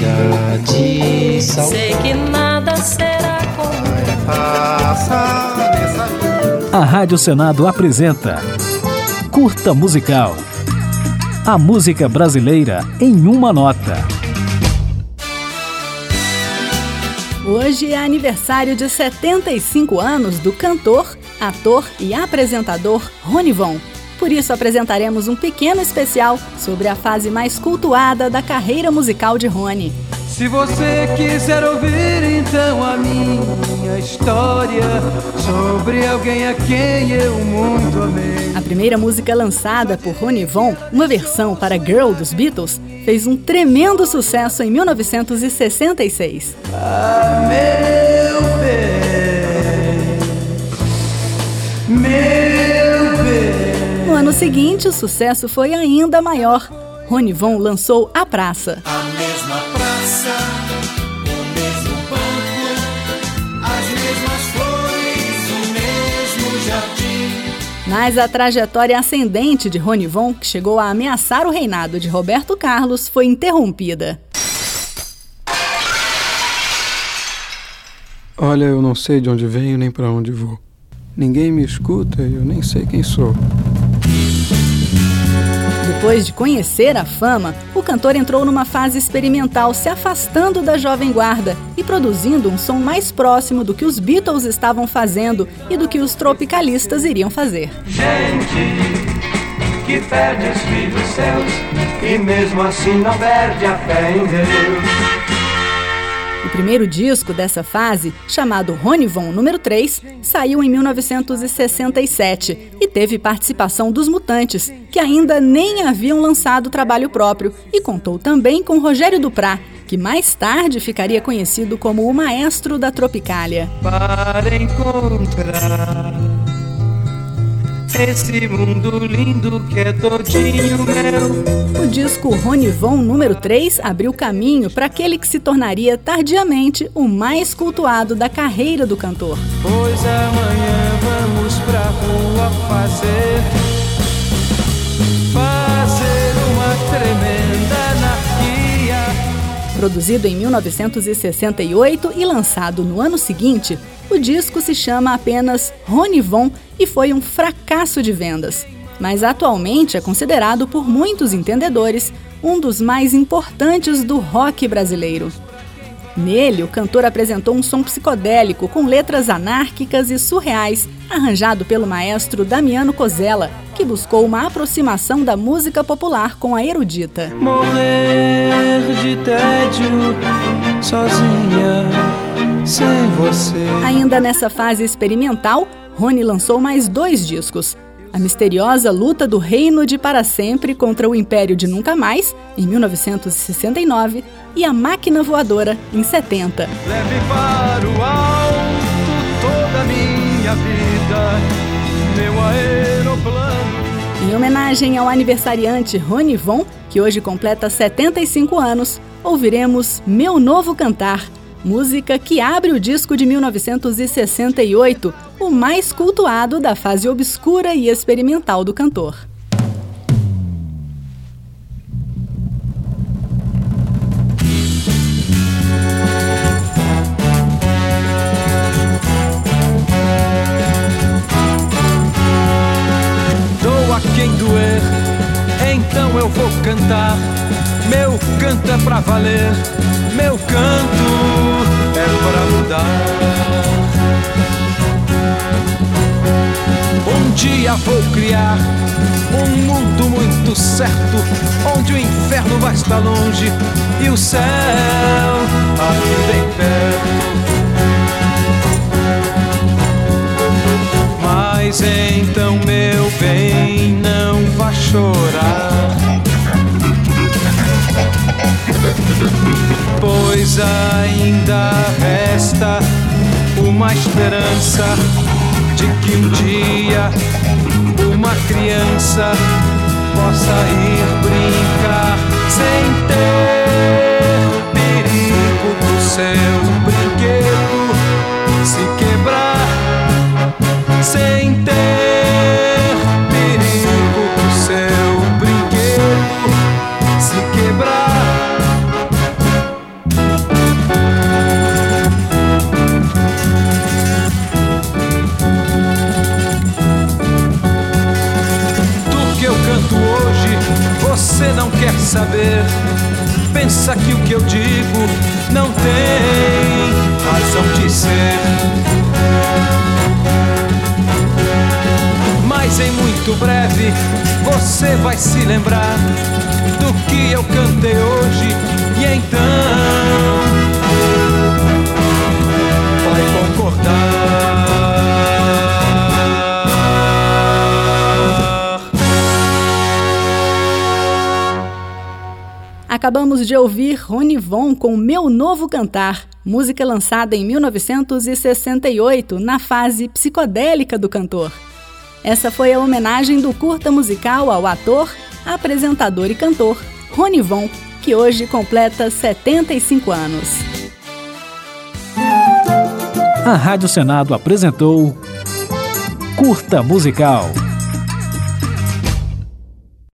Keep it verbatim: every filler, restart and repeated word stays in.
chega de saudade. Sei que nada será como A Rádio Senado apresenta Curta Musical. A música brasileira em uma nota. Hoje é aniversário de setenta e cinco anos do cantor, ator e apresentador Rony Von. Por isso apresentaremos um pequeno especial sobre a fase mais cultuada da carreira musical de Rony. Se você quiser ouvir então a minha história sobre alguém a quem eu muito amei. A primeira música lançada por Rony Von, uma versão para Girl dos Beatles, fez um tremendo sucesso em mil novecentos e sessenta e seis. Ah, meu bem, meu bem. No ano seguinte, o sucesso foi ainda maior. Rony Von lançou A Praça. A mesma praça, o mesmo banco, as mesmas flores, o mesmo jardim. Mas a trajetória ascendente de Rony Von, que chegou a ameaçar o reinado de Roberto Carlos, foi interrompida. Olha, eu não sei de onde venho nem para onde vou. Ninguém me escuta e eu nem sei quem sou. Depois de conhecer a fama, o cantor entrou numa fase experimental, se afastando da jovem guarda e produzindo um som mais próximo do que os Beatles estavam fazendo e do que os tropicalistas iriam fazer. Gente que perde os filhos seus e mesmo assim não perde a fé em Deus. O primeiro disco dessa fase, chamado Rony Von número três, saiu em mil novecentos e sessenta e sete e teve participação dos Mutantes, que ainda nem haviam lançado trabalho próprio, e contou também com Rogério Duprat, que mais tarde ficaria conhecido como o maestro da Tropicália. Para encontrar esse mundo lindo que é todinho meu. O disco Rony Von número três abriu caminho para aquele que se tornaria tardiamente o mais cultuado da carreira do cantor. Pois amanhã vamos pra rua fazer Fazer uma tremenda anarquia. Produzido em mil novecentos e sessenta e oito e lançado no ano seguinte, o disco se chama apenas Rony Von e foi um fracasso de vendas. Mas atualmente é considerado por muitos entendedores um dos mais importantes do rock brasileiro. Nele, o cantor apresentou um som psicodélico com letras anárquicas e surreais, arranjado pelo maestro Damiano Cozella, que buscou uma aproximação da música popular com a erudita. Morrer de tédio, sozinha, sem você. Ainda nessa fase experimental, Rony lançou mais dois discos. A misteriosa luta do Reino de Para Sempre contra o Império de Nunca Mais, em mil novecentos e sessenta e nove, e A Máquina Voadora, em setenta. Leve para o alto toda a minha vida, meu aeroplano. Em homenagem ao aniversariante Rony Von, que hoje completa setenta e cinco anos, ouviremos Meu Novo Cantar, música que abre o disco de mil novecentos e sessenta e oito, o mais cultuado da fase obscura e experimental do cantor. Doa quem doer, então eu vou cantar. Meu canto é pra valer, meu canto é pra mudar. Um dia vou criar um mundo muito certo, onde o inferno vai estar longe e o céu aqui bem perto. Mas então, meu bem, não vá chorar, pois ainda resta uma esperança de que um dia uma criança possa ir brincar sem ter perigo do seu brinquedo se quebrar, sem ter perigo do seu brinquedo se quebrar. perceber. Pensa que o que eu digo não tem razão de ser. Mas em muito breve você vai se lembrar do que eu cantei hoje, e então vai concordar. Acabamos de ouvir Ronivon com Meu Novo Cantar, música lançada em mil novecentos e sessenta e oito, na fase psicodélica do cantor. Essa foi a homenagem do curta musical ao ator, apresentador e cantor Ronivon, que hoje completa setenta e cinco anos. A Rádio Senado apresentou Curta Musical.